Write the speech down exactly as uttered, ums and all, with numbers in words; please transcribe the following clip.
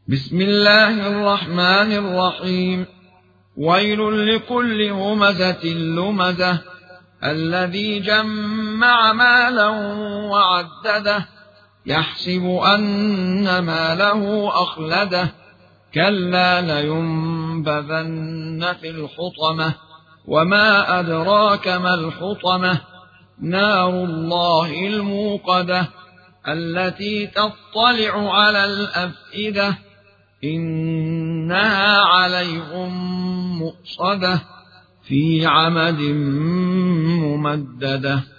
بسم الله الرحمن الرحيم. ويل لكل همزة لمزة الذي جمع مالا وعدده يحسب أن ماله أخلده كلا لينبذن في الحطمة وما أدراك ما الحطمة نار الله الموقدة التي تطلع على الأفئدة إنها عليهم مؤصدة في عمد ممددة.